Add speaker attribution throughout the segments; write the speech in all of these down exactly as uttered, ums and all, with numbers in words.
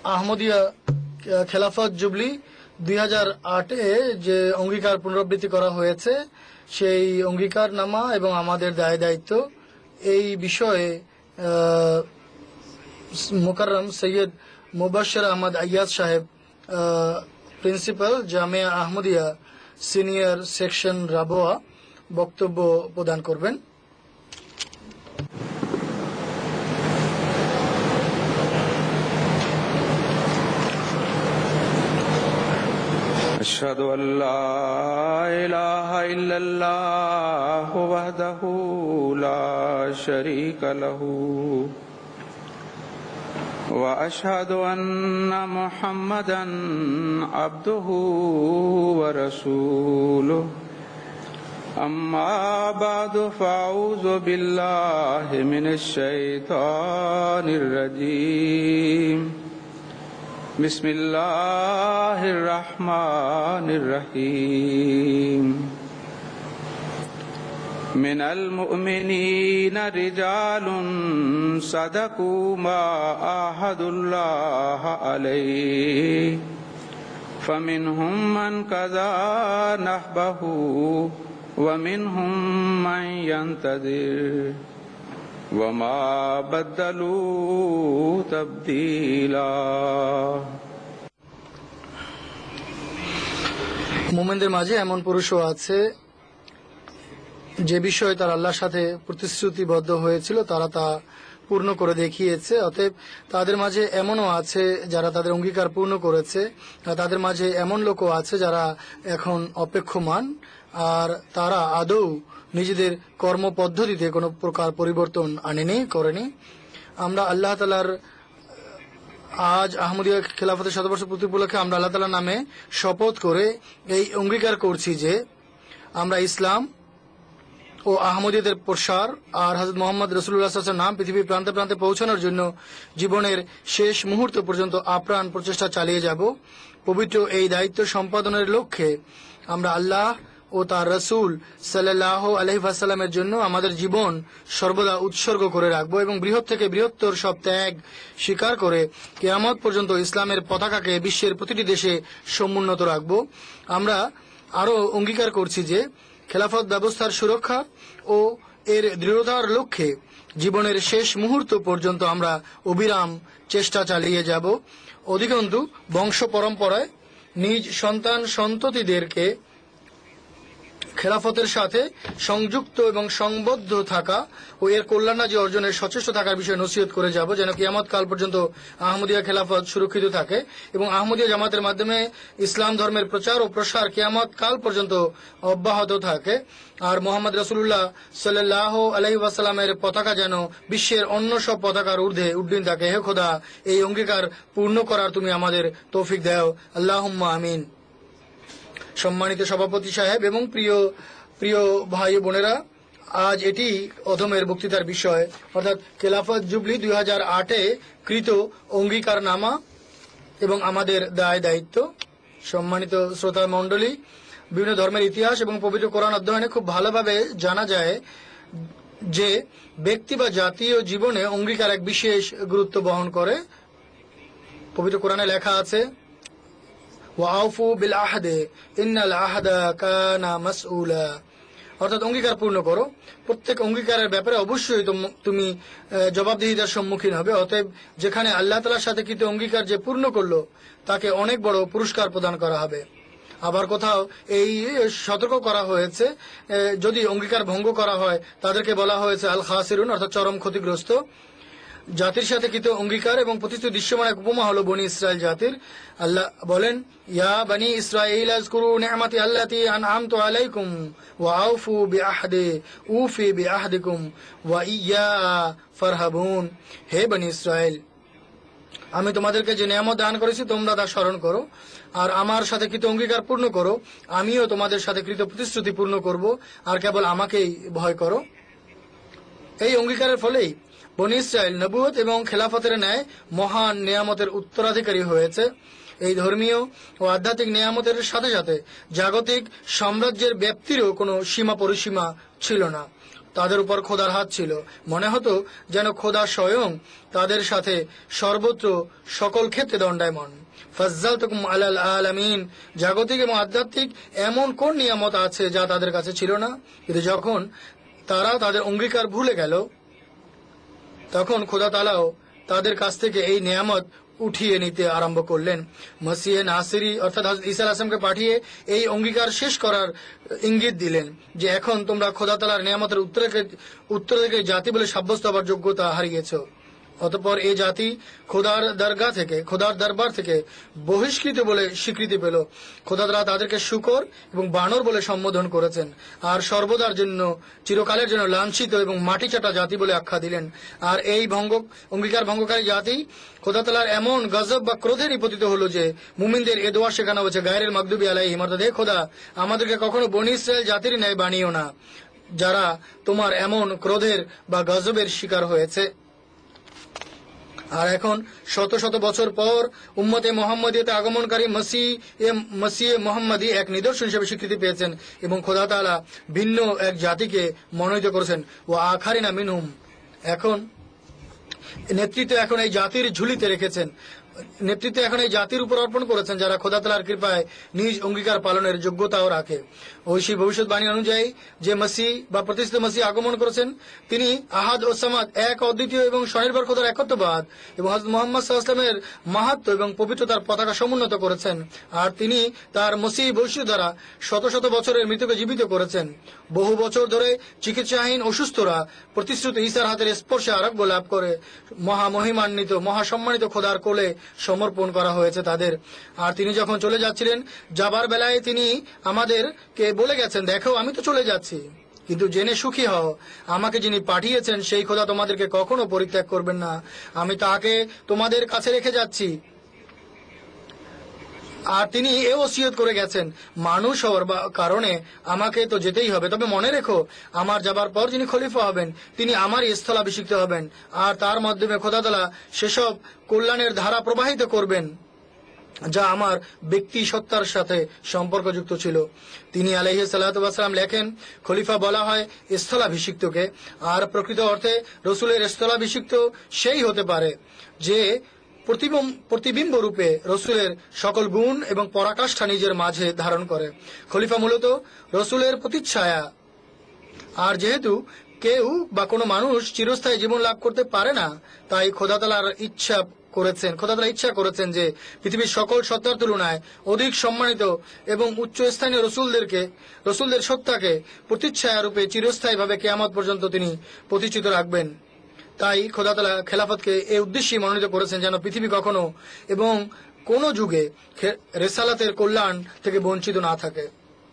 Speaker 1: আহমদিয়া খেলাফত জুবলি দুই হাজার আটে যে অঙ্গীকার পুনরাবৃত্তি করা হয়েছে সেই অঙ্গীকার নামা এবং আমাদের দায় দায়িত্ব এই বিষয়ে মোকাররম সৈয়দ মুবাশশির আহমদ আইয়াজ সাহেব, principal Jamia Ahmadiyya senior section Rabwah, বক্তব্য প্রদান করবেন।
Speaker 2: أشهد أن لا إله إلا الله وحده لا شريك له وأشهد أن محمدا عبده ورسوله أما بعد فأعوذ بالله من الشيطان الرجيم بسم الله الرحمن الرحيم من المؤمنين رجال صدقوا ما عاهدوا الله عليه فمنهم من قضى نحبه ومنهم من ينتظر وما بدلوا تبديلا।
Speaker 1: মুমিনদের মাঝে এমন পুরুষও আছে যে বিষয়ে তার আল্লাহর সাথে প্রতিশ্রুতিবদ্ধ হয়েছিল তারা তা পূর্ণ করে দেখিয়েছে। অতএব তাদের মাঝে এমনও আছে যারা তাদের অঙ্গীকার পূর্ণ করেছে, তাদের মাঝে এমন লোকও আছে যারা এখন অপেক্ষমান, আর তারা আদৌ নিজেদের কর্মপদ্ধতিতে কোনো প্রকার পরিবর্তন আনেনি করেনি। আমরা আল্লাহ তাআলার আজ আহমদিয়া খেলাফতের শতবর্ষ পূর্তি উপলক্ষে আমরা আল্লাহ তাআলার নামে শপথ করে এই অঙ্গীকার করছি যে আমরা ইসলাম ও আহমদিয়াদের প্রসার আর হযরত মুহাম্মদ রাসূলুল্লাহ সাল্লাল্লাহু আলাইহি ওয়াসাল্লাম নাম পৃথিবীর প্রান্তে প্রান্তে পৌঁছানোর জন্য জীবনের শেষ মুহূর্ত পর্যন্ত আপ্রাণ প্রচেষ্টা চালিয়ে যাব। পবিত্র এই দায়িত্ব সম্পাদনের লক্ষ্যে আমরা আল্লাহ ও তার রাসূল সাল্লাল্লাহু আলাইহি ওয়াসাল্লামের জন্য আমাদের জীবন সর্বদা উৎসর্গ করে রাখবো এবং বৃহৎ থেকে বৃহত্তর সব ত্যাগ স্বীকার করে কিয়ামত পর্যন্ত ইসলামের পতাকাকে বিশ্বের প্রতিটি দেশে সমুন্নত রাখবো। আমরা আরো অঙ্গীকার করছি যে খেলাফত ব্যবস্থার সুরক্ষা ও এর দৃঢ়তার লক্ষ্যে জীবনের শেষ মুহূর্ত পর্যন্ত আমরা অবিরাম চেষ্টা চালিয়ে যাব। অধিকন্তু বংশ পরম্পরায় নিজ সন্তান সন্ততিদেরকে খেলাফতের সাথে সংযুক্ত এবং সংবদ্ধ থাকা ও এর কল্যাণাজি অর্জনের সচেষ্ট থাকার বিষয়ে নসিহত করে যাব, যেন কিয়ামত কাল পর্যন্ত আহমদিয়া খেলাফত সুরক্ষিত থাকে এবং আহমদিয়া জামাতের মাধ্যমে ইসলাম ধর্মের প্রচার ও প্রসার কিয়ামত কাল পর্যন্ত অব্যাহত থাকে। আর মোহাম্মদ রাসূলুল্লাহ সাল্লাল্লাহু আলাইহি ওয়াসাল্লামের পতাকা যেন বিশ্বের অন্য সব পতাকার ঊর্ধ্বে উড্ডীন থাকে। হে খোদা, এই অঙ্গীকার পূর্ণ করার তুমি আমাদের তৌফিক দাও। আল্লাহুম্মা আমিন। সম্মানিত সভাপতি সাহেব এবং প্রিয় প্রিয় ভাই বোনেরা, আজ এটি অধমের বক্তৃতার বিষয়, অর্থাৎ খেলাফত জুবলি দুই হাজার আটে কৃত অঙ্গীকার নামা এবং আমাদের দায় দায়িত্ব। সম্মানিত শ্রোতা মণ্ডলী, বিভিন্ন ধর্মের ইতিহাস এবং পবিত্র কোরআন অধ্যয়নে খুব ভালোভাবে জানা যায় যে ব্যক্তি বা জাতীয় জীবনে অঙ্গীকার এক বিশেষ গুরুত্ব বহন করে। পবিত্র কোরআনে লেখা আছে, ওয়াউফু বিল আহদে ইন্নাল আহদা কানা মাসউলা, অর্থাৎ অঙ্গীকার পূর্ণ করো। প্রত্যেক অঙ্গীকারের ব্যাপারে অবশ্যই তুমি জবাবদিহিতার সম্মুখীন হবে। অতএব যেখানে আল্লাহ তাআলার সাথে কৃত অঙ্গীকার যে পূর্ণ করলো তাকে অনেক বড় পুরস্কার প্রদান করা হবে। আবার কোথাও এই সতর্ক করা হয়েছে, যদি অঙ্গীকার ভঙ্গ করা হয় তাদেরকে বলা হয়েছে আল খাসিরুন, অর্থাৎ চরম ক্ষতিগ্রস্ত। জাতির সাথে কৃত অঙ্গীকার এবং প্রতিষ্ঠিত দৃশ্যমান এক উপমা হলো বনি ইসরায়েল জাতির। আল্লাহ বলেন, ইয়া বনি ইসরাঈল আযকুরু নি'মাতি আল্লাতী আন'আমতু আলাইকুম ওয়া আউফু বিআহদি উফি বিআহদিকুম ওয়া ইয়্যা ফারহাবুন। হে বনি ইসরায়েল, আমি তোমাদেরকে যে নিয়ামত দান করেছি তোমরা তা স্মরণ করো আর আমার সাথে কৃত অঙ্গীকার পূর্ণ করো, আমিও তোমাদের সাথে কৃত প্রতিশ্রুতি পূর্ণ করব, আর কেবল আমাকেই ভয় করো। এই অঙ্গীকারের ফলেই বনি ইসরায়েল নবুয়ত এবং খেলাফতের ন্যায় মহান নিয়ামতের উত্তরাধিকারী হয়েছে। এই ধর্মীয় ও আধ্যাত্মিক নিয়ামতের সাথে সাথে জাগতিক সাম্রাজ্যের ব্যাপ্তিরও কোনো সীমা পরিসীমা ছিল না। তাদের উপর খোদার হাত ছিল। মনে হতো যেন খোদা স্বয়ং তাদের সাথে সর্বত্র সকল ক্ষেত্রে দণ্ডায়মন। ফাজ্জালতুকুম আলাল আলামিন, জাগতিক এবং আধ্যাত্মিক এমন কোন নিয়ামত আছে যা তাদের কাছে ছিল না? কিন্তু যখন তারা তাদের অঙ্গীকার ভুলে গেল, তখন খোদা তাআলাও তাদের কাছ থেকে এই নিয়ামত উঠিয়ে নিতে আরম্ভ করলেন। মসিহে নাসিরি অর্থাৎ হযরত ঈসা আলাইহিস সালামকে পাঠিয়ে এই অঙ্গীকার শেষ করার ইঙ্গিত দিলেন যে এখন তোমরা খোদা তাআলার নিয়ামতের উত্তরাধিকারী জাতি বলে সাব্যস্ত হবার যোগ্যতা হারিয়েছ। অতঃপর এই জাতি খোদার দরগা থেকে খোদার দরবার থেকে বহিষ্কৃত বলে স্বীকৃতি পেল। খোদা তাআলা তাদেরকে শূকর এবং বানর বলে সম্বোধন করেছেন আর সর্বদার জন্য চিরকালের জন্য লাঞ্ছিত এবং মাটি চাটা জাতি বলে আখ্যা দিলেন। আর এই ভঙ্গ অঙ্গীকার ভঙ্গকারী জাতি খোদা তাআলার এমন গজব বা ক্রোধে নিপতিত হলো যে মুমিনদের এ দোয়া শেখানো হয়েছে, গায়রুল মাগদুবি আলাইহিম, অর্থাৎ হে খোদা আমাদেরকে কখনো বনী ইসরাইল জাতির ন্যায় বানিও না যারা তোমার এমন ক্রোধের বা গজবের শিকার হয়েছে। আর এখন শত শত বছর পর উম্মতে মোহাম্মদীয়তে আগমনকারী মসিহ মসিহ মোহাম্মদী এক নিদর্শন হিসেবে স্বীকৃতি পেয়েছেন এবং খোদা তাআলা ভিন্ন এক জাতিকে মনোনীত করেছেন। ও আখারিনা মিনহুম, এখন নেতৃত্ব এখন এই জাতির ঝুলিতে রেখেছেন, নেতৃত্ব এখন এই জাতির উপর অর্পণ করেছেন যারা খোদা তাআলার কৃপায় নিজ অঙ্গীকার পালনের যোগ্যতাও রাখে। ঐশী ভবিষ্যৎবাণী অনুযায়ী যে মসিহ বা প্রতিষ্ঠিত মসিহ আগমন করেছেন তিনি আহাদ ও সামাদ, এক অদ্বিতীয় এবং স্বনির্ভর খোদার একত্ববাদ এবং হযরত মুহাম্মদ সাল্লাল্লাহু আলাইহি ওয়াসাল্লামের মাহাত্ম্য এবং পবিত্রতার পতাকা সমুন্নত করেছেন। আর তিনি তার মসিহ বৈশিষ্ট্য দ্বারা শত শত বছরের মৃত্যুকে জীবিত করেছেন। বহু বছর ধরে চিকিৎসাহীন অসুস্থরা প্রতিশ্রুত ঈসার হাতের স্পর্শে আরোগ্য লাভ করে মহামহিমান্বিত মহাসম্মানিত খোদার কোলে সমর্পণ করা হয়েছে তাদের। আর তিনি যখন চলে যাচ্ছিলেন, যাবার বেলায় তিনি আমাদেরকে বলে গেছেন, দেখো আমি তো চলে যাচ্ছি, কিন্তু জেনে সুখী হও আমাকে যিনি পাঠিয়েছেন সেই খোদা তোমাদেরকে কখনো পরিত্যাগ করবেন না, আমি তাকে তোমাদের কাছে রেখে যাচ্ছি। আর তিনি এ ওসিয়ত করে গেছেন, মানুষ হওয়ার কারণে আমাকে তো যেতেই হবে, তবে মনে রেখো আমার যাবার পর যিনি খলিফা হবেন তিনি আমারই স্থলাভিষিক্ত হবেন আর তার মাধ্যমে খোদা তাআলা সেসব কল্যাণের ধারা প্রবাহিত করবেন যা আমার ব্যক্তি সত্তার সাথে সম্পর্কযুক্ত ছিল। তিনি আলাইহিস সালাতু ওয়াস সালাম লেখেন, খলিফা বলা হয় স্থলাভিষিক্তকে, আর প্রকৃত অর্থে রসুলের স্থলাভিষিক্ত সেই হতে পারে যে প্রতিবিম্ব রূপে রসুলের সকল গুণ এবং পরাকাষ্ঠা নিজের মাঝে ধারণ করে। খলিফা মূলত রসুলের প্রতিচ্ছায়া। আর যেহেতু কেউ বা কোনো মানুষ চিরস্থায়ী জীবন লাভ করতে পারে না, তাই খোদা তাআলার ইচ্ছা করেছেন খোদা তাআলা ইচ্ছা করেছেন যে পৃথিবীর সকল সত্তার তুলনায় অধিক সম্মানিত এবং উচ্চস্থানীয় রসুলদেরকে রসুলদের সত্তাকে প্রতিচ্ছায়া রূপে চিরস্থায়ীভাবে কিয়ামত পর্যন্ত তিনি প্রতিষ্ঠিত রাখবেন। তাই খোদা তাআলা খেলাফতকে এই উদ্দেশ্যে মনোনীত করেছেন যেন পৃথিবী কখনো এবং কোনো যুগে রেসালাতের কল্যাণ থেকে বঞ্চিত না থাকে।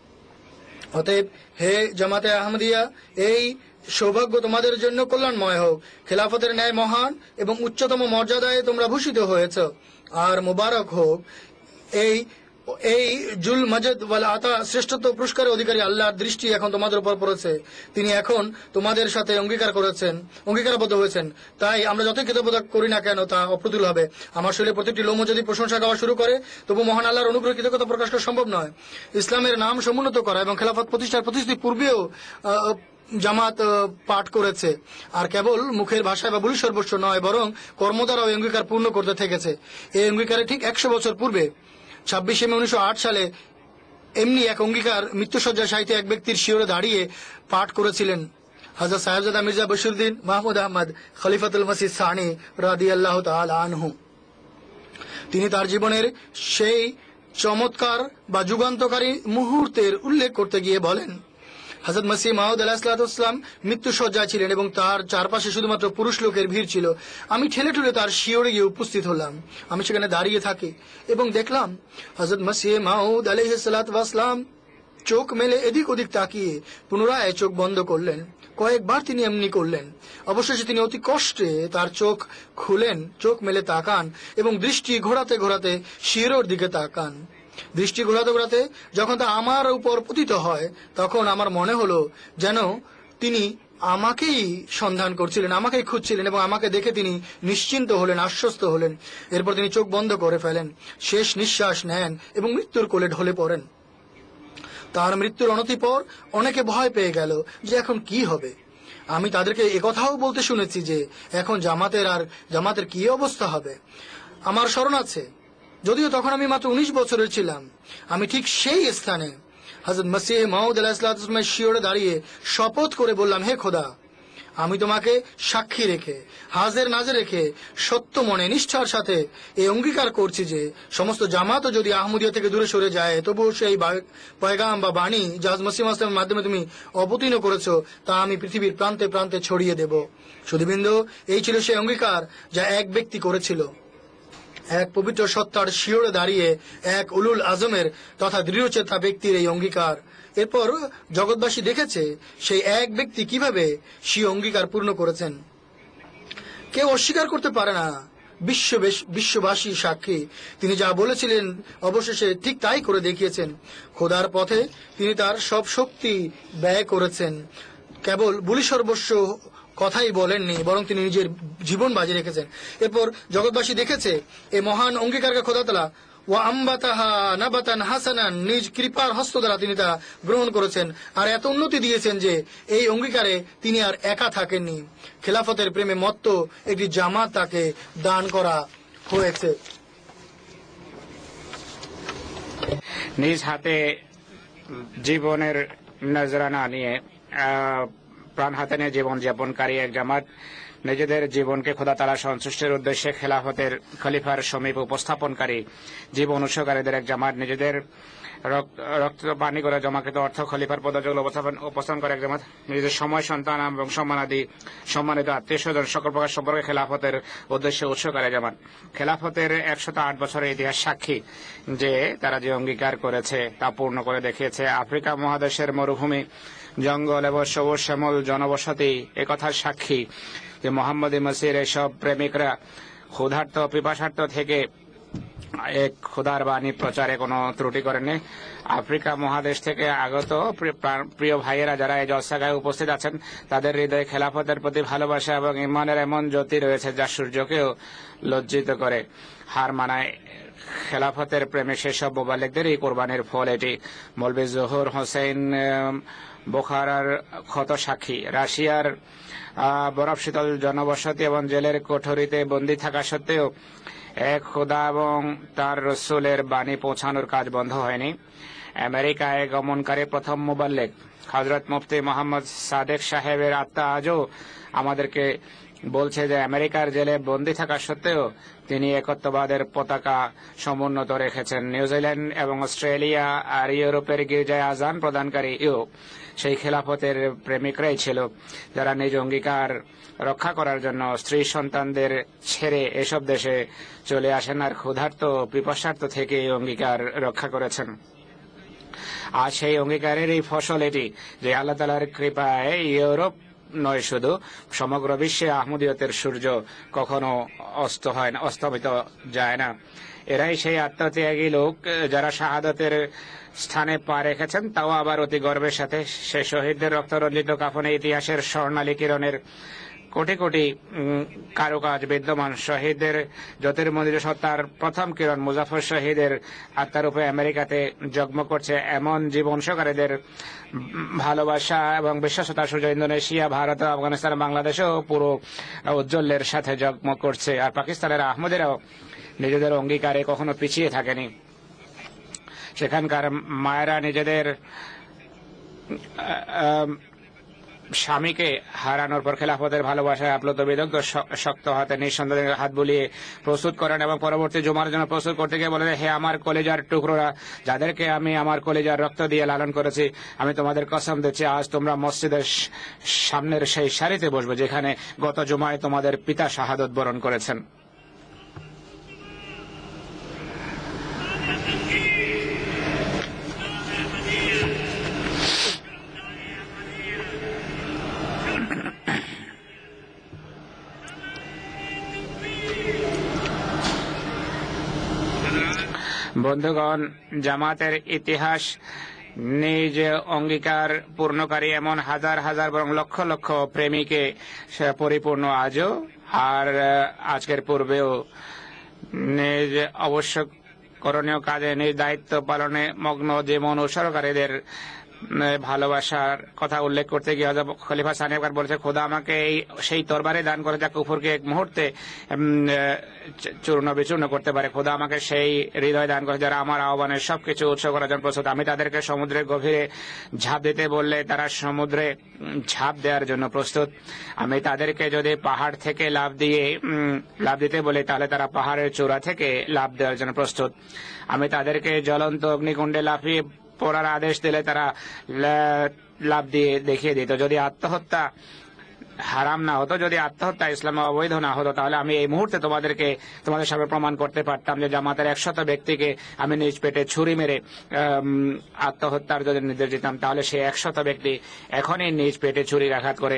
Speaker 1: অতএব হে জামাতে আহমদিয়া, এই সৌভাগ্য তোমাদের জন্য কল্যাণময় হোক। খেলাফতের ন্যায় মহান এবং উচ্চতম মর্যাদায় তোমরা ভূষিত হয়েছ। আর মোবারক হোক এই এই জুল মজদ ওয়াল আতা শ্রেষ্ঠত্ব পুরস্কারের অধিকারী আল্লাহর দৃষ্টি এখন তোমাদের উপর পড়েছে। তিনি এখন তোমাদের সাথে অঙ্গীকার করেছেন অঙ্গীকারবদ্ধ হয়েছেন। তাই আমরা যতই কৃতজ্ঞতা করি না কেন তা অপ্রতুল হবে। আমার শরীরে প্রতিটি লোম যদি প্রশংসা গাওয়া শুরু করে, তবু মহান আল্লাহর অনুগ্রহ কৃতজ্ঞতা প্রকাশ করা সম্ভব নয়। ইসলামের নাম সমুন্নত করা এবং খেলাফত প্রতিষ্ঠার প্রতিশ্রুতি পূর্বেও জামাত পাঠ করেছে, আর কেবল মুখের ভাষায় বা বুলি সর্বস্ব নয়, বরং কর্ম দ্বারা ওই অঙ্গীকার পূর্ণ করতে থেকেছে। এই অঙ্গীকারে ঠিক একশো বছর পূর্বে ছাব্বিশে মে উনিশশো আট সালে এমনি এক অঙ্গীকার মৃত্যুসজ্জা সাহিত্যে এক ব্যক্তির শিওরে দাঁড়িয়ে পাঠ করেছিলেন হযরত সাহেবজাদা মির্জা বশিরউদ্দিন মাহমুদ আহমদ খলিফাতুল মসিহ সানি রাদিয়াল্লাহু তাআলা আনহু। তিনি তার জীবনের সেই চমৎকার বা যুগান্তকারী মুহূর্তের উল্লেখ করতে গিয়ে বলেন, হযরত মসিহ মাউদ আলাইহিসসালাম মৃত্যু সজ্জায় ছিলেন এবং তার চারপাশে শুধুমাত্র পুরুষ লোকের ভিড় ছিল। আমি ঠেলে ঠেলে তার শিওরে গিয়ে উপস্থিত হলাম। আমি সেখানে দাঁড়িয়ে থাকি এবং দেখলাম হযরত মসিহ মাউদ আলাইহিসসালাম চোখ মেলে এদিক ওদিক তাকিয়ে পুনরায় চোখ বন্ধ করলেন। কয়েকবার তিনি এমনি করলেন। অবশেষে তিনি অতি কষ্টে তার চোখ খুলেন, চোখ মেলে তাকান এবং দৃষ্টি ঘোরাতে ঘোরাতে শিওরের দিকে তাকান। দৃষ্টি ঘোরাতে ঘোরাতে যখন তা আমার উপর পতিত হয়, তখন আমার মনে হলো যেন তিনি আমাকেই সন্ধান করছিলেন, আমাকেই খুঁজছিলেন এবং আমাকে দেখে তিনি নিশ্চিন্ত হলেন, আশ্বস্ত হলেন। এরপর তিনি চোখ বন্ধ করে ফেলেন, শেষ নিঃশ্বাস নেন এবং মৃত্যুর কোলে ঢলে পড়েন। তার মৃত্যুর অনতিপর অনেকে ভয় পেয়ে গেল যে এখন কি হবে। আমি তাদেরকে একথাও বলতে শুনেছি যে এখন জামাতের আর জামাতের কি অবস্থা হবে। আমার স্মরণ আছে, যদিও তখন আমি মাত্র উনিশ বছরের ছিলাম, আমি ঠিক সেই স্থানে হযরত মসিহ মাউদ আলাইহিসসালামের শিয়রে দাঁড়িয়ে শপথ করে বললাম, হে খোদা, আমি তোমাকে সাক্ষী রেখে হাজের নাজে রেখে সত্য মনে নিষ্ঠার সাথে এই অঙ্গীকার করছি যে সমস্ত জামাতও যদি আহমদিয়া থেকে দূরে সরে যায়, তবুও সেই পয়গাম বা বাণী যা মসিহ ইসলামের মাধ্যমে তুমি অবতীর্ণ করেছো তা আমি পৃথিবীর প্রান্তে প্রান্তে ছড়িয়ে দেব। শুধুবৃন্দ, এই ছিল সেই অঙ্গীকার যা এক ব্যক্তি করেছিল, এক পবিত্র সত্তার শিয়রে দাঁড়িয়ে এক উলুল আজমের তথা দৃঢ়চেতা ব্যক্তির এই অঙ্গীকার। এরপর জগৎবাসী দেখেছে সেই এক ব্যক্তি কিভাবে সেই অঙ্গীকার পূর্ণ করেছেন। কেউ অস্বীকার করতে পারে না, বিশ্ব বিশ্ববাসী সাক্ষী, তিনি যা বলেছিলেন অবশেষে ঠিক তাই করে দেখিয়েছেন। খোদার পথে তিনি তার সব শক্তি ব্যয় করেছেন, কেবল বুলি সর্বস্ব কথাই বলেননি, বরং তিনি নিজের জীবন বাজি রেখেছেন। এরপর জগৎবাসী দেখেছে এই মহান অঙ্গীকারকে খোদা তাআলা ওয়া আম্বাতাহা নাবাতান হাসানান, নিজ কৃপার হস্ত দ্বারা তিনি তা গ্রহণ করেছেন আর এত উন্নতি দিয়েছেন যে এই অঙ্গীকারে তিনি আর একা থাকেননি। খেলাফতের প্রেমে মত্ত একটি জামাত তাকে দান করা হয়েছে।
Speaker 3: নিজ হাতে জীবনের নজরানা নিয়ে প্রাণ হাতে নিয়ে জীবন যাপনকারী এক জামাত নিজেদের জীবনকে খোদা তাআলা সন্তুষ্টির উদ্দেশ্যে খেলাফতের খলিফার সমীপ উপস্থাপনকারী জীবন উৎসর্গকারীদের এক জামাত, নিজেদের রক্ত পানি করে জমাকৃত অর্থ খলিফার পদযোগ উপস্থাপন উপস্থাপন করে এক জামাত, নিজেদের সময়, সন্তান এবং সম্মানাদি সম্মানিত আত্মীয় স্বজন সকল প্রকার সম্পর্কে খেলাফতের উদ্দেশ্যে উৎসর্গকারী জামাত। খেলাফতের একশত আট বছরের ইতিহাস সাক্ষী যে তারা যে অঙ্গীকার করেছে তা পূর্ণ করে দেখিয়েছে। আফ্রিকা মহাদেশের মরুভূমি, জঙ্গল এবং সবুজ শ্যামল জনবসতি একথার সাক্ষী যে মোহাম্মদ মসির এসব প্রেমিকরা ক্ষুধার্ত পিপাসার্থ থেকে এক খোদার বাণী প্রচারে কোনো ত্রুটি করেননি। আফ্রিকা মহাদেশ থেকে আগত প্রিয় ভাইয়েরা যারা এই জলসাগায় উপস্থিত আছেন, তাদের হৃদয়ে খেলাফতের প্রতি ভালোবাসা এবং ইমানের এমন জ্যোতি রয়েছে যা সূর্যকেও লজ্জিত করে। হার মানায় খেলাফতের প্রেমে সেসব মোবাল্লিকদের এই কোরবানির ফল এটি। মৌলভী জহুর হোসেন বোখারার ক্ষত সাক্ষী। রাশিয়ার বরফ শীতল জনবসতি এবং জেলের কোঠরিতে বন্দী থাকা সত্ত্বেও এক খোদা এবং তার রসুলের বাণী পৌঁছানোর কাজ বন্ধ হয়নি। আমেরিকায় গমনকারী প্রথম মুবাল্লিগ হযরত মুফতি মোহাম্মদ সাদেক সাহেবের আত্মা আজও আমাদেরকে বলছে যে আমেরিকার জেলে বন্দী থাকা সত্ত্বেও তিনি একত্ববাদের পতাকা সমুন্নত রেখেছেন। নিউজিল্যান্ড এবং অস্ট্রেলিয়া আর ইউরোপের গির্জায় আজান প্রদানকারীও সেই খেলাফতের প্রেমিকরাই ছিল, যারা নিজ অঙ্গীকার রক্ষা করার জন্য স্ত্রী সন্তানদের ছেড়ে এসব দেশে চলে আসেন আর ক্ষুধার্ত পিপাসার্থ থেকে এই অঙ্গীকার রক্ষা করেছেন। আর সেই অঙ্গীকারের এই ফসল এটি যে আল্লাহ তাআলার কৃপায় ইউরোপ নয়, শুধু সমগ্র বিশ্বে আহমদিয়তের সূর্য কখনো অস্ত হয় না, অস্তমিত যায় না। এরাই সেই আত্মত্যাগী লোক যারা শাহাদাতের স্থানে পা রেখেছেন, তাও আবার অতি গর্বের সাথে। সে শহীদদের রক্তরঞ্জিত কাফনে ইতিহাসের স্বর্ণালী কিরণের কোটি কোটি কারুকাজ বিদ্যমান। শহীদদের জ্যোতির্মন্দির সত্তার প্রথম কিরণ মুজাফর শহীদের আত্মারূপে আমেরিকাতে জগমগ করছে। এমন জীবন সহকারীদের ভালোবাসা এবং বিশ্বাসতার সূর্য ইন্দোনেশিয়া, ভারত, আফগানিস্তান, বাংলাদেশেও পুরো উজ্জ্বলের সাথে জগমগ করছে। আর পাকিস্তানের আহমদেরাও নিজেদের অঙ্গীকারে কখনো পিছিয়ে থাকেনি। সেখানকার মায়েরা নিজেদের স্বামীকে হারানোর পর খেলাফতের ভালোবাসায় আপ্লুত বিদগ্ধ শক্ত হাতে নিঃসন্দেহে হাত বুলিয়ে প্রস্তুত করেন এবং পরবর্তী জুমার জন্য প্রস্তুত করতে গিয়ে বলেন, হে আমার কলেজার টুকরোরা, যাদেরকে আমি আমার কলেজার রক্ত দিয়ে লালন করেছি, আমি তোমাদের কসম দিচ্ছি আজ তোমরা মসজিদের সামনের সেই সারিতে বসবে যেখানে গত জুমায় তোমাদের পিতা শাহাদত বরণ করেছেন। বন্ধুগণ, জামাতের ইতিহাস নিজ অঙ্গীকার পূর্ণকারী এমন হাজার হাজার বরং লক্ষ লক্ষ প্রেমীকে পরিপূর্ণ আজও আর আজকের পূর্বেও নিজ আবশ্যক করণীয় কাজে নিজ দায়িত্ব পালনে মগ্ন জীবন উৎসর্গকারীদের ভালোবাসার কথা উল্লেখ করতে গিয়ে হযরত খলিফা সানি একবার বলেছে, খোদা আমাকে এই সেই তরবারে দান করে যা কুফরকে এক মুহূর্তে চূর্ণ বিচূর্ণ করতে পারে। খোদা আমাকে সেই হৃদয় দান করে যারা আমার আহ্বানের সবকিছু উৎসর্গ করার জন্য প্রস্তুত। আমি তাদেরকে সমুদ্রের গভীরে ঝাঁপ দিতে বললে তারা সমুদ্রে ঝাঁপ দেওয়ার জন্য প্রস্তুত। আমি তাদেরকে যদি পাহাড় থেকে লাফ দিয়ে লাফ দিতে বলি তাহলে তারা পাহাড়ের চূড়া থেকে লাফ দেওয়ার জন্য প্রস্তুত। আমি তাদেরকে জ্বলন্ত অগ্নিকুণ্ডে লাফিয়ে পড়ার আদেশ দিলে তারা লাফ দিয়ে দেখিয়ে দিত। যদি আত্মহত্যা হারাম না হতো, যদি আত্মহত্যা ইসলামে অবৈধ না হতো, তাহলে আমি এই মুহূর্তে তোমাদেরকে তোমাদের সামনে প্রমাণ করতে পারতাম যে জামাতের একশত ব্যক্তিকে আমি নিজ পেটে ছুরি মেরে আত্মহত্যার যদি নির্দেশ দিতাম, তাহলে সেই একশত ব্যক্তি এখনই নিজ পেটে ছুরির আঘাত করে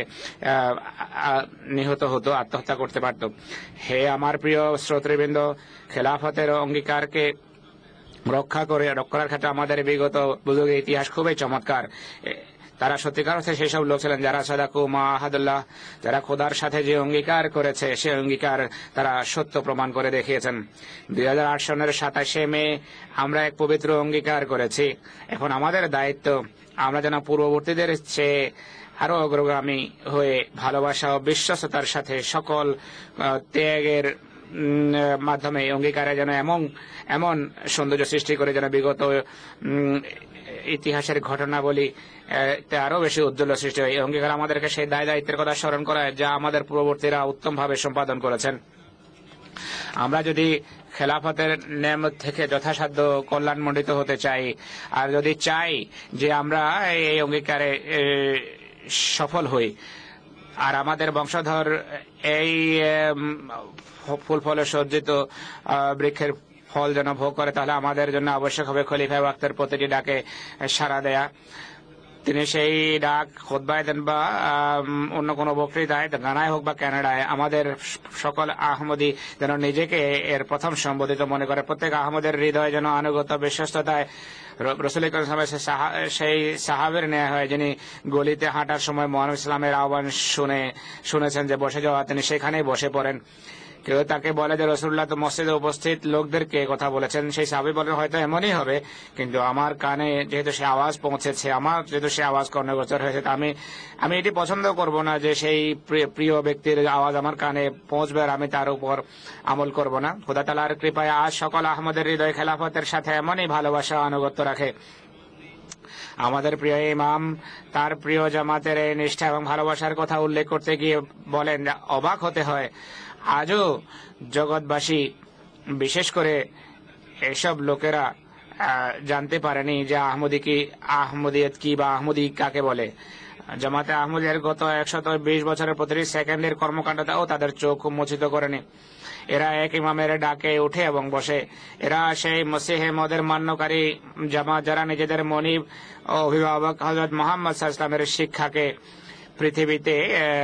Speaker 3: নিহত হতো, আত্মহত্যা করতে পারত। হে আমার প্রিয় শ্রোতৃবৃন্দ, খেলাফতের অঙ্গীকারকে রক্ষা করে রক্ষার ক্ষেত্রে আমাদের বিগত বুজুর্গের ইতিহাস খুবই চমৎকার। তারা সত্যিকার অর্থে সেই সব লোক ছিলেন যারা সাদাকু মা আহাদুল্লাহ, যারা খোদার সাথে যে অঙ্গীকার করেছে সে অঙ্গীকার তারা সত্য প্রমাণ করে দেখিয়েছেন। দুই হাজার আট সনের সাতাশে মে আমরা এক পবিত্র অঙ্গীকার করেছি। এখন আমাদের দায়িত্ব আমরা যেন পূর্ববর্তীদের চেয়ে আরো অগ্রগামী হয়ে ভালোবাসা ও বিশ্বস্ততার সাথে সকল ত্যাগের মাধ্যমে অঙ্গীকারে যেন এমন এমন সৌন্দর্য সৃষ্টি করে যেন বিগত ইতিহাসের ঘটনাবলী আরো বেশি উজ্জ্বল সৃষ্টি হয়। এই অঙ্গীকার আমাদেরকে সেই দায় দায়িত্বের কথা স্মরণ করায় যা আমাদের পূর্ববর্তীরা উত্তমভাবে সম্পাদন করেছেন। আমরা যদি খেলাফতের নেয়ামত থেকে যথাসাধ্য কল্যাণমণ্ডিত হতে চাই, আর যদি চাই যে আমরা এই অঙ্গীকারে সফল হই আর আমাদের বংশধর এই ফুল ফলে সজ্জিত বৃক্ষের ফল যেন ভোগ করে, তাহলে আমাদের জন্য আবশ্যক হবে খলিফা ওয়াক্তের প্রতিটি ডাকে সাড়া দেয়া। তিনি সেই ডাক খুতবায় দেন বা অন্য কোনো বক্তৃতায়, গানায় হোক বা কানাডায়, আমাদের সকল আহমদী যেন নিজেকে এর প্রথম সম্বোধিত মনে করে। প্রত্যেক আহমদের হৃদয় যেন আনুগত্য বিশ্বস্ততায় রসুল সেই সাহাবের নেওয়া হয় যিনি গলিতে হাঁটার সময় মহানবী ইসলামের আহ্বান শুনে শুনেছেন যে বসে যাওয়া, তিনি সেখানেই বসে পড়েন। কেউ তাকে বলে যে রসুল্লাহ তো মসজিদে উপস্থিত লোকদেরকে কথা বলেছেন, সেই সাহাবী বলেন হয়তো এমনই হবে, কিন্তু আমার কানে যেহেতু সে আওয়াজ পৌঁছেছে, আমার যেহেতু সে আওয়াজ কর্ণগোচর হয়েছে, আমি আমি এটি পছন্দ করব না যে সেই প্রিয় ব্যক্তির আওয়াজ আমার কানে পৌঁছবে আর আমি তার উপর আমল করব না। খোদা তাআলার কৃপায় আজ সকল আহমদের হৃদয় খেলাফতের সাথে এমনই ভালোবাসা আনুগত্য রাখে। আমাদের প্রিয় ইমাম তার প্রিয় জামাতের এই নিষ্ঠা এবং ভালোবাসার কথা উল্লেখ করতে গিয়ে বলেন, অবাক হতে হয় আজও জগৎবাসী বিশেষ করে এসব লোকেরা জানতে পারেনি যে আহমদী কি, আহমদিয়ত কি বা আহমদী কাকে বলে। জামাতে আহমদিয়ার গত একশত বিশ বছরের প্রতিটি সেকেন্ডের কর্মকাণ্ডটাও তাদের চোখ মোচিত করেনি। এরা এক ইমামের ডাকে উঠে এবং বসে। এরা সেই মসিহে মদের মান্যকারী জামাত যারা নিজেদের মনিব ও অভিভাবক হযরত মুহাম্মদ সাল্লাল্লাহু আলাইহি ওয়াসাল্লামের শিক্ষাকে পৃথিবীতে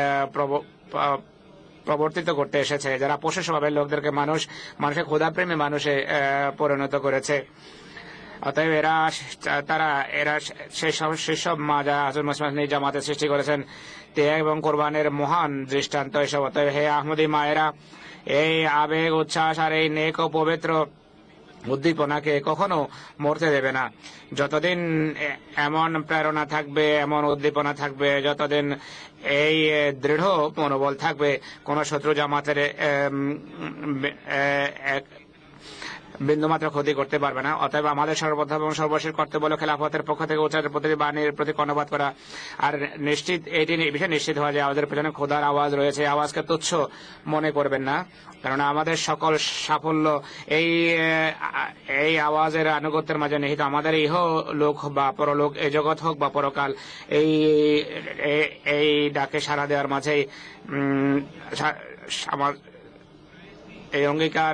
Speaker 3: প্রবর্তিত করতে এসেছে, যারা পশু স্বভাবের লোকদেরকে মানুষ মানুষের খোদাপ্রেমী মানুষে পরিণত করেছে। অতএব এরা তারা এরা সেসব সেসব মা যারা হযরত মুহাম্মদ জামাতে সৃষ্টি করেছেন ত্যাগ এবং কোরবানের মহান দৃষ্টান্ত এসব। অতএব হে আহমদী মায়েরা, এই আবেগ উচ্ছ্বাস আর এই নেক ও পবিত্র উদ্দীপনাকে কখনো মরতে দেবে না। যতদিন এমন প্রেরণা থাকবে, এমন উদ্দীপনা থাকবে, যতদিন এই দৃঢ় মনোবল থাকবে, কোন শত্রু জামাতের বিন্দুমাত্র ক্ষতি করতে পারবে না। অতএব আমাদের সর্বপ্রথম এবং সর্বশেষ কর্তব্য হল খেলাফতের পক্ষ থেকে উচ্চারণ প্রতিটি বাণীর প্রতি কর্ণপাত করা, আর নিশ্চিত এটি বিষয়ে নিশ্চিত হওয়া যে আমাদের পেছনে খোদার আওয়াজ রয়েছে। আওয়াজকে তুচ্ছ মনে করবেন না, কারণ আমাদের সকল সাফল্য এই এই আওয়াজের আনুগত্যের মাঝে নিহিত। আমাদের ইহ লোক বা পরলোক, এই জগৎ হোক বা পরকাল, এই এই ডাকে সাড়া দেওয়ার মাঝেই আমার এই অঙ্গীকার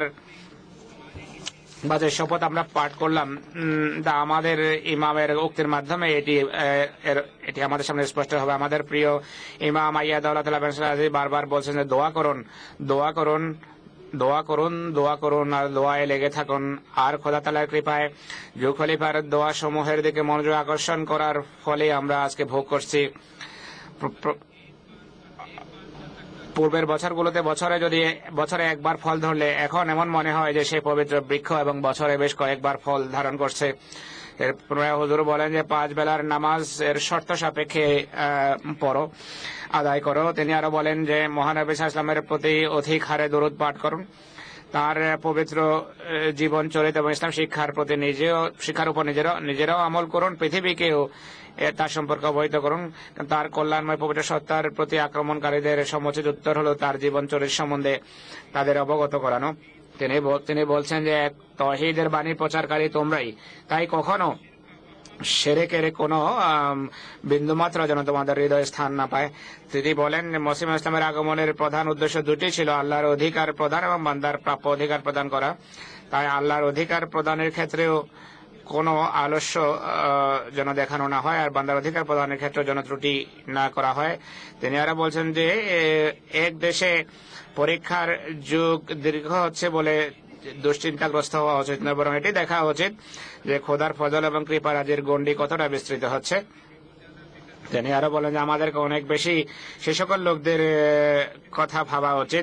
Speaker 3: বাজে শপথ আমরা পাঠ করলাম, তা আমাদের ইমামের উক্তির মাধ্যমে এটি এটি আমাদের সামনে স্পষ্ট হবে। আমাদের প্রিয় ইমাম আইয়াদুল্লাহ বারবার বলছেন যে দোয়া করুন, দোয়া করুন, দোয়া করুন, দোয়া করুন আর দোয়ায় লেগে থাকুন। আর খোদা তাআলার কৃপায় যুগ খলিফার দোয়া সমূহের দিকে মনোযোগ আকর্ষণ করার ফলে আমরা আজকে ভোগ করছি পূর্বের বছরগুলোতে বছরে যদি বছরে একবার ফল ধরলে এখন এমন মনে হয় যে সেই পবিত্র বৃক্ষ এবং বছরে বেশ কয়েকবার ফল ধারণ করছে। এরপরে হুজুর বলেন যে পাঁচ বেলার নামাজ এর শর্ত সাপেক্ষে পড়ো, আদায় করো। তিনি আরো বলেন যে মহানবী সাল্লাল্লাহু আলাইহি ওয়াসাল্লামের প্রতি অধিক হারে দরুদ পাঠ করুন, তার পবিত্র জীবন চরিত এবং ইসলাম শিক্ষার প্রতি নিজেও শিক্ষার উপর নিজেরাও নিজেরাও আমল করুন, পৃথিবীকেও তার সম্পর্কে অবহিত করুন। তার কল্যাণময় পবিত্র সত্তার প্রতি আক্রমণকারীদের সমুচিত উত্তর হলো তার জীবন চরিত সম্বন্ধে তাদের অবগত করানো। তিনি তিনি বলছেন যে তাওহীদের বাণী প্রচারকারী তোমরাই, তাই কখনো শিরকের কোনো বিন্দুমাত্র যেন তোমাদের হৃদয়ে স্থান না পায়। তিনি বলেন মসিহ ইসলামের আগমনের প্রধান উদ্দেশ্য দুটি ছিল, আল্লাহর অধিকার প্রদান এবং বান্দার প্রাপ্য অধিকার প্রদান করা। তাই আল্লাহর অধিকার প্রদানের ক্ষেত্রেও কোনো আলস্য যেন দেখানো না হয়, আর বান্দার অধিকার প্রদানের ক্ষেত্রে যেন ত্রুটি না করা হয়। তিনি আরো বলছেন যে এক দেশে পরীক্ষার যুগ দীর্ঘ হচ্ছে বলে দুশ্চিন্তাগ্রস্ত হওয়া উচিত নয়, বরং এটি দেখা উচিত যে খোদার ফজল এবং কৃপারাজির গণ্ডি কতটা বিস্তৃত হচ্ছে। তিনি আরো বলেন যে আমাদেরকে অনেক বেশি সে সকল লোকদের কথা ভাবা উচিত,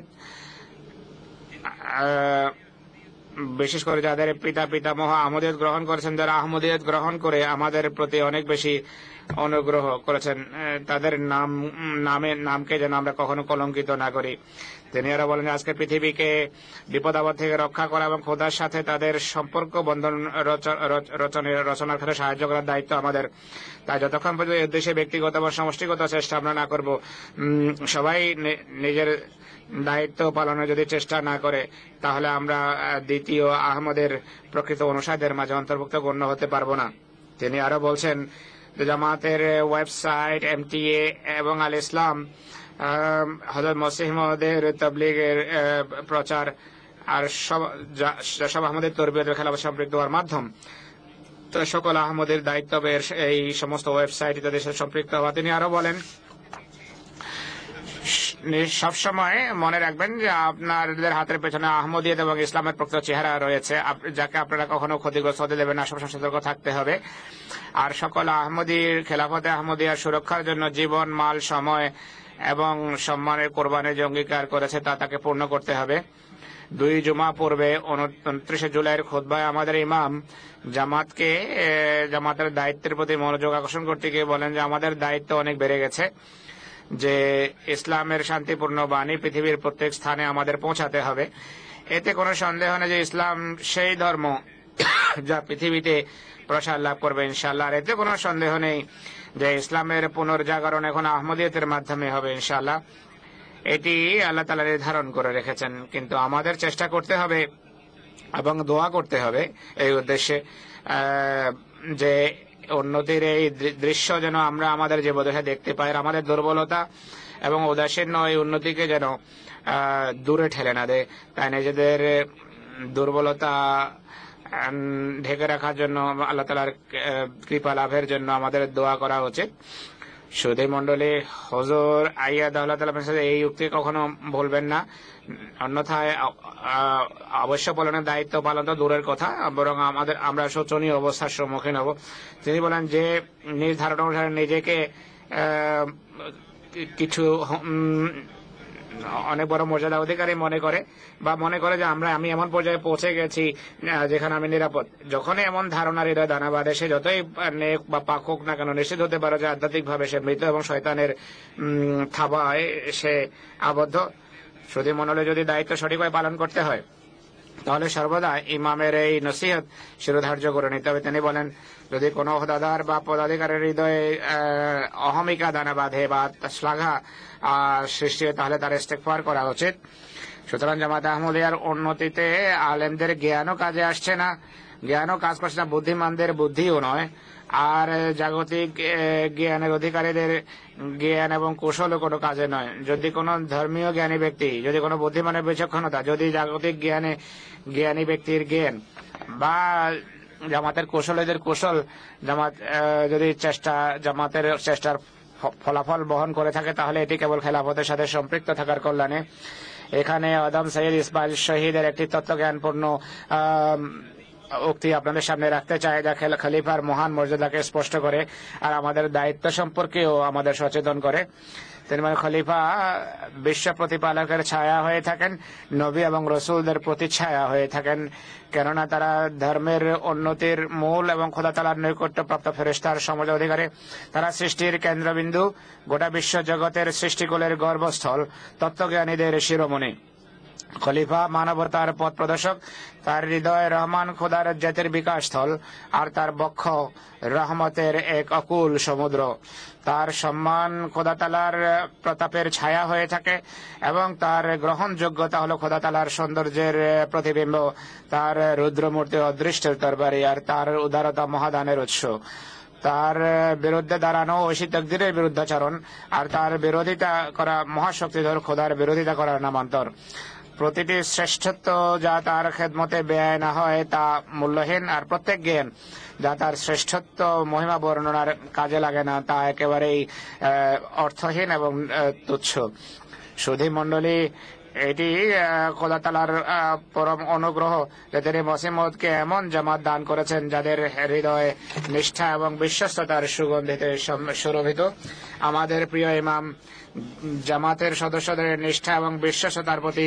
Speaker 3: বিশেষ করে যাদের পিতা পিতামহ আহমদিয়ত গ্রহণ করেছেন, যারা আহমদিয়ত গ্রহণ করে আমাদের প্রতি অনেক বেশি অনুগ্রহ করেছেন, তাদের নাম নামের নামকে যেন আমরা কখনো কলঙ্কিত না করি। তিনি আরো বলেন আজকে পৃথিবীকে বিপদ আপদ থেকে রক্ষা করা এবং খোদার সাথে তাদের সম্পর্ক বন্ধন রচনার ক্ষেত্রে সাহায্য করার দায়িত্ব আমাদের। তাই যতক্ষণ পর্যন্ত এই উদ্দেশ্যে ব্যক্তিগত এবং সমষ্টিগত চেষ্টা আমরা না করব, সবাই নিজের দায়িত্ব পালনের যদি চেষ্টা না করে, তাহলে আমরা দ্বিতীয় আহমদের প্রকৃত অনুসারীদের মাঝে অন্তর্ভুক্ত গণ্য হতে পারবো না। তিনি আরো বলছেন জামাতের ওয়েবসাইট এমটিএ এবং আল ইসলাম হযরত মসিহ মওউদের তাবলীগের প্রচার আর সব আহমদের তরবিয়তের খেলাফত সম্পৃক্ত হওয়ার মাধ্যম সকল আহমদের দায়িত্ব এই সমস্ত ওয়েবসাইট ইত্যাদি সম্পৃক্ত হওয়া। তিনি আরো বলেন সবসময় মনে রাখবেন যে আপনাদের হাতের পেছনে আহমদিয়ত এবং ইসলামের প্রকৃত চেহারা রয়েছে, যাকে আপনারা কখনো ক্ষতিগ্রস্ত হতে দেবেন না, সবসময় সতর্ক থাকতে হবে। আর সকল আহমদীর খেলাফতে আহমদিয়ার সুরক্ষার জন্য জীবন, মাল, সময় এবং সম্মানের কোরবানির যে অঙ্গীকার করেছে তা তাকে পূর্ণ করতে হবে। দুই জুমা পূর্বে উনত্রিশে জুলাইয়ের খুতবায় আমাদের ইমাম জামাতকে জামাতের দায়িত্বের প্রতি মনোযোগ আকর্ষণ করতে গিয়ে বলেন যে আমাদের দায়িত্ব অনেক বেড়ে গেছে, যে ইসলামের শান্তিপূর্ণ বাণী পৃথিবীর প্রত্যেক স্থানে আমাদের পৌঁছাতে হবে। এতে কোনো সন্দেহ নেই যে ইসলাম সেই ধর্ম যা পৃথিবীতে প্রসার লাভ করবে ইনশাআল্লাহ। আর এতে কোনো সন্দেহ নেই যে ইসলামের পুনর্জাগরণ এখন আহমদিয়তের মাধ্যমে হবে ইনশাআল্লাহ। এটি আল্লাহ তাআলা নির্ধারণ করে রেখেছেন, কিন্তু আমাদের চেষ্টা করতে হবে এবং দোয়া করতে হবে এই উদ্দেশ্যে যে উন্নতির এই দৃশ্য যেন আমরা আমাদের জীবদেশে দেখতে পাই, আমাদের দুর্বলতা এবং উদাসীন্য এই উন্নতিকে যেন দূরে ঠেলে না দেয়। তাই নিজেদের দুর্বলতা ঢেকে রাখার জন্য, আল্লাহ তাআলার কৃপা লাভের জন্য আমাদের দোয়া করা উচিত। সুধী মন্ডলী, হুজুর আইয়াদ আল্লাহ তাআলা এই উক্তি কখনো ভুলবেন না, অন্যথায় অবশ্য পালনের দায়িত্ব পালন তো দূরের কথা, বরং আমাদের আমরা শোচনীয় অবস্থার সম্মুখীন হব। তিনি বলেন যে নির্ধারণ অনুসারে নিজেকে কিছু অনেক বড় মর্যাদা অধিকারী মনে করে বা মনে করে যে আমরা আমি এমন পর্যায়ে পৌঁছে গেছি যেখানে আমি নিরাপদ। যখনই এমন ধারণার হৃদয় দানা বাঁধে, সে যতই নেক বা পাক হোক না কেন, নিশ্চিত হতে পারে যে আধ্যাত্মিক ভাবে সে মৃত এবং শয়তানের থাবায় সে আবদ্ধ। শুধু মনে হলে যদি দায়িত্ব সঠিকভাবে পালন করতে হয়, তাহলে সর্বদা ইমামের এই নসিহত শিরোধার্য করে নিতে হবে। তিনি বলেন যদি কোনো ওহদাদার বা পদাধিকারের হৃদয়ে অহমিকা দানা বাঁধে বা শ্লাঘা সৃষ্টি হয়, তাহলে তার ইস্তেগফার করা উচিত। সুতরাং জামাত আহমদিয়ার উন্নতিতে আলেমদের জ্ঞানও কাজে আসছে না, জ্ঞানও কাজ করছে না, বুদ্ধিমানদের বুদ্ধিও নয়, আর জাগতিক জ্ঞানের অধিকারীদের জ্ঞান এবং কৌশলও কোনো কাজে নয়। যদি কোনো ধর্মীয় জ্ঞানী ব্যক্তি, যদি কোনো বুদ্ধিমানের বিচক্ষণতা, যদি জাগতিক জ্ঞানে জ্ঞানী ব্যক্তির জ্ঞান বা জামাতের কৌশলীদের কৌশল জামাত যদি চেষ্টা জামাতের চেষ্টার ফলাফল বহন করে থাকে, তাহলে এটি কেবল খেলাফতের সাথে সম্পৃক্ত থাকার কল্যাণে। এখানে আদম সৈয়দ ইসমাইল শহীদের একটি তত্ত্বজ্ঞানপূর্ণ উক্তি আপনাদের সামনে রাখতে চাই, যা খলিফার মহান মর্যাদাকে স্পষ্ট করে আর আমাদের দায়িত্ব সম্পর্কেও আমাদের সচেতন করে। তিনি মানে খলিফা বিশ্ব প্রতিপালকের ছায়া হয়ে থাকেন, নবী এবং রসুলদের প্রতিচ্ছায়া হয়ে থাকেন, কেননা তারা ধর্মের উন্নতির মূল এবং খোদা তাআলার নৈকট্যপ্রাপ্ত ফেরেশতার সমজ অধিকারী। তারা সৃষ্টির কেন্দ্রবিন্দু, গোটা বিশ্ব জগতের সৃষ্টিকুলের গর্ভস্থল, তত্ত্বজ্ঞানীদের শিরোমণি। খলিফা মানবতার পথ প্রদর্শক, তার হৃদয় রহমান খোদার জাতির বিকাশ স্থল, আর তার বক্ষ রহমতের এক অকুল সমুদ্র। তার সম্মান খোদা তাআলার প্রতাপের ছায়া হয়ে থাকে এবং তার গ্রহণযোগ্যতা হলো খোদা তাআলার সৌন্দর্যের প্রতিবিম্ব, তার রুদ্রমূর্তি অদৃষ্টের তরবারি, আর তার উদারতা মহাদানের উৎস। তার বিরুদ্ধে দাঁড়ানো ঐশী তাকদীরের বিরুদ্ধাচরণ, আর তার বিরোধিতা করা মহাশক্তিধর খোদার বিরোধিতা করার নামান্তর। প্রতিটি শ্রেষ্ঠত্ব যা তার খেদমতে ব্যয় না হয় তা মূল্যহীন, আর প্রত্যেক জ্ঞান যা তার শ্রেষ্ঠত্ব মহিমা বর্ণনার কাজে লাগে না তা একেবারেই অর্থহীন এবং তুচ্ছ। সুধী মণ্ডলী, এটি খোদা তাআলার পরম অনুগ্রহ যে তিনি মসিহ মউদকে এমন জামাত দান করেছেন যাদের হৃদয়ে নিষ্ঠা এবং বিশ্বস্ততার সুগন্ধিতে সুরভিত। আমাদের প্রিয় ইমাম জামাতের সদস্যদের নিষ্ঠা এবং বিশ্বস্ততার প্রতি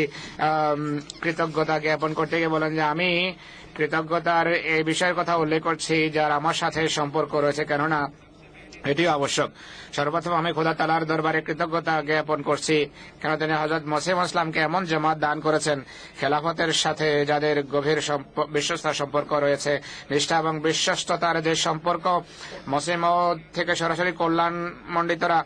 Speaker 3: কৃতজ্ঞতা জ্ঞাপন করতে গিয়ে বলেন যে আমি কৃতজ্ঞতার এই বিষয়ের কথা উল্লেখ করছি যার আমার সাথে সম্পর্ক রয়েছে, কেননা এটিও আবশ্যক। সর্বপ্রথম আমি খোদা তাআলার দরবারে কৃতজ্ঞতা জ্ঞাপন করছি কেন তিনি হযরত মসিহ ইসলামকে এমন জামাত দান করেছেন খেলাফতের সাথে যাদের গভীর বিশ্বস্ত সম্পর্ক রয়েছে। নিষ্ঠা এবং বিশ্বস্ততার যে সম্পর্ক মসিহ মউদ থেকে সরাসরি কল্যাণ মণ্ডিতরা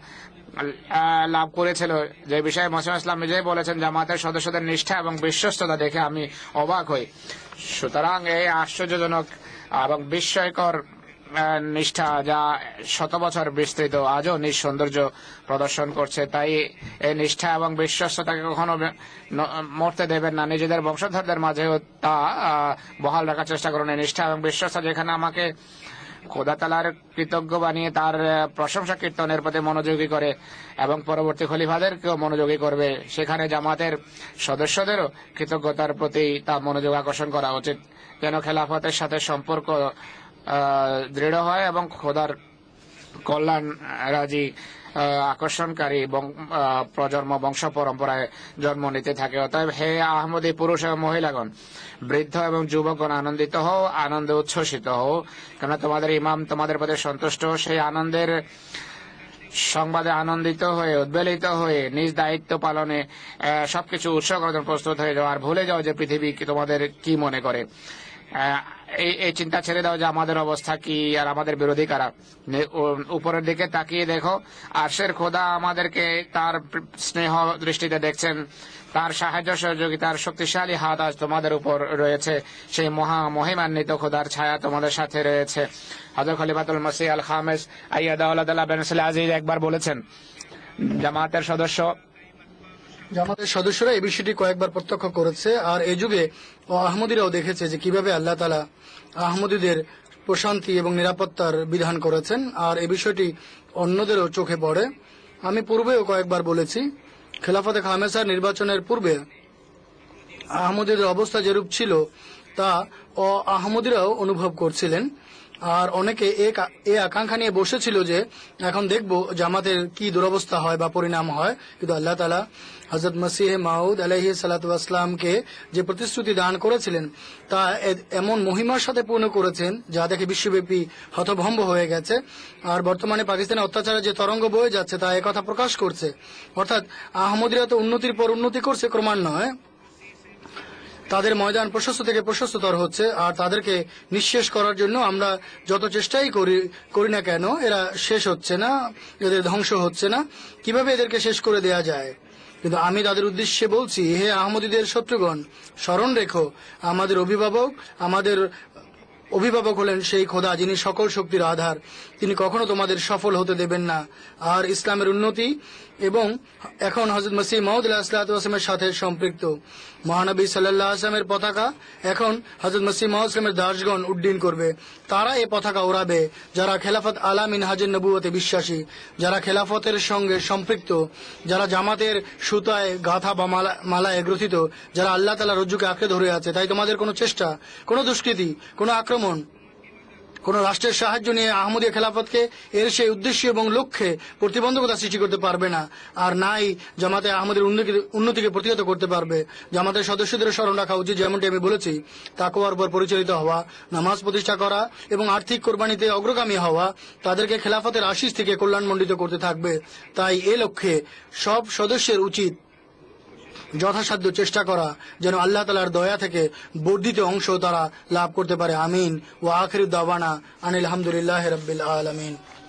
Speaker 3: লাভ করেছিল, যে বিষয়ে মসিহ ইসলাম নিজেই বলেছেন জামাতের সদস্যদের নিষ্ঠা এবং বিশ্বস্ততা দেখে আমি অবাক হই। সুতরাং এই আশ্চর্যজনক এবং বিস্ময়কর নিষ্ঠা যা শত বছর বিস্তৃত আজও নিজ সৌন্দর্য প্রদর্শন করছে, তাই এই নিষ্ঠা এবং বিশ্বস্ততাকে কখনো মরতে দেবেন না। নিজেদের বংশধরদের মাঝেও তা বহাল রাখার চেষ্টা করুন। এই নিষ্ঠা এবং বিশ্বস্ততা যেখানে আমাকে খোদা তাআলার কৃতজ্ঞ বানিয়ে তার প্রশংসা কীর্তনের প্রতি মনোযোগী করে এবং পরবর্তী খলিফাদেরকেও মনোযোগী করবে, সেখানে জামাতের সদস্যদেরও কৃতজ্ঞতার প্রতি তা মনোযোগ আকর্ষণ করা উচিত, যেন খেলাফতের সাথে সম্পর্ক দৃঢ় হয় এবং খোদার কল্যাণ রাজি আকর্ষণকারী প্রজন্ম বংশ পরম্পরায় জন্ম নিতে থাকে। অতএব হে আহমদী পুরুষ এবং মহিলাগণ, বৃদ্ধ এবং যুবকগণ আনন্দিত হও, আনন্দে উচ্ছ্বসিত হও, কেন তোমাদের ইমাম তোমাদের প্রতি সন্তুষ্ট। সেই আনন্দের সংবাদে আনন্দিত হয়ে উদ্বেলিত হয়ে নিজ দায়িত্ব পালনে সবকিছু উৎসর্গ করার জন্য প্রস্তুত হয়ে যাও, আর ভুলে যাও যে পৃথিবী তোমাদের কি মনে করে। এই এই চিন্তা ছেড়ে দাও যে আমাদের অবস্থা কি আর আমাদের বিরোধী কারা। উপরের দিকে তাকিয়ে দেখো, আরশের খোদা আমাদেরকে তার স্নেহ দৃষ্টিতে দেখছেন, তার সাহায্য সহযোগিতার শক্তিশালী হাত আজ তোমাদের উপর রয়েছে। সেই মহা মহিমান্বিত খোদার ছায়া তোমাদের সাথে রয়েছে। হযরত খলিফাতুল মসিহ আল খামেস আইয়াদাহুল্লাহ তাআলা বেনসিল আজিজ একবার বলেছেন, জামাতের সদস্য
Speaker 1: জামাতের সদস্যরা এই বিষয়টি কয়েকবার প্রত্যক্ষ করেছে, আর এই যুগে আহমদীরাও দেখেছে যে কিভাবে আল্লাহ তাআলা আহমদীদের প্রশান্তি এবং নিরাপত্তার বিধান করেছেন, আর এই বিষয়টি অন্যদেরও চোখে পড়ে। আমি পূর্বেও কয়েকবার বলেছি, খেলাফতে খামেসার নির্বাচনের পূর্বে আহমদীদের অবস্থা যেরূপ ছিল তা অ আহমদীরাও অনুভব করছিলেন, আর অনেকে এ আকাঙ্ক্ষা নিয়ে বসেছিল যে এখন দেখব জামাতের কি দুরবস্থা হয় বা পরিণাম হয়। কিন্তু আল্লাহ তাআলা হযরত মসিহ মাউদ আলাইহিস সালাতু ওয়াস সালামকে যে প্রতিশ্রুতি দান করেছিলেন তা এমন মহিমার সাথে পূর্ণ করেছেন যা দেখে বিশ্বব্যাপী হতভম্ব হয়ে গেছে। আর বর্তমানে পাকিস্তানের অত্যাচারের যে তরঙ্গ বয়ে যাচ্ছে তা একথা প্রকাশ করছে, অর্থাৎ আহমদীরা তো উন্নতির পর উন্নতি করছে ক্রমান্বয়ে, তাদের ময়দান প্রশস্ত থেকে প্রশস্ততর হচ্ছে, আর তাদেরকে নিঃশেষ করার জন্য আমরা যত চেষ্টাই করি করি না কেন এরা শেষ হচ্ছে না, এদের ধ্বংস হচ্ছে না। কিভাবে এদেরকে শেষ করে দেয়া যায়? কিন্তু আমি তাদের উদ্দেশ্যে বলছি, হে আহমদীদের শত্রুগণ, স্মরণ রেখো আমাদের অভিভাবক আমাদের অভিভাবক হলেন সেই খোদা যিনি সকল শক্তির আধার। তিনি কখনো তোমাদের সফল হতে দেবেন না। আর ইসলামের উন্নতি এবং এখন হযরত মসিহ মাউদ আলাইহিস সালাতু ওয়াস সালামের সাথে সম্পৃক্ত মহানবী সাল্লাল্লাহু আলাইহি ওয়াসাল্লামের পতাকা এখন হযরত মসিহ মাউদ ইসলামের দাসগণ উড্ডীন করবে। তারা এই পতাকা ওড়াবে যারা খেলাফত আলা মিনহাজের নবুয়তে বিশ্বাসী, যারা খেলাফতের সঙ্গে সম্পৃক্ত, যারা জামাতের সুতায় গাথা বা মালা মালায় গ্রথিত, যারা আল্লাহ তাআলার রজ্জুকে আঁকড়ে ধরে আছে। তাই তোমাদের কোনো চেষ্টা, কোনো দুষ্কৃতি, কোনো আক্রমণ, কোন রাষ্ট্রের সাহায্য নিয়ে আহমদিয়া খেলাফতকে এর সেই উদ্দেশ্য এবং লক্ষ্যে প্রতিবন্ধকতা সৃষ্টি করতে পারবে না, আর নাই জামাতে আহমদের উন্নতিকে প্রতিহত করতে পারবে। জামাতের সদস্যদের স্মরণ রাখা উচিত, যেমনটি আমি বলেছি, তাকওয়ার উপর পরিচালিত হওয়া, নামাজ প্রতিষ্ঠা করা এবং আর্থিক কোরবানিতে অগ্রগামী হওয়া তাদেরকে খেলাফতের আশিস থেকে কল্যাণমণ্ডিত করতে থাকবে। তাই এ লক্ষ্যে সব সদস্যের উচিত যথাসাধ্য চেষ্টা করা যেন আল্লাহ তাআলার দয়া থেকে বর্ধিত অংশ তারা লাভ করতে পারে। আমিন। ওয়া আখিরু দাওয়ানা আনিল হামদুলিল্লাহি রাব্বিল আলামিন।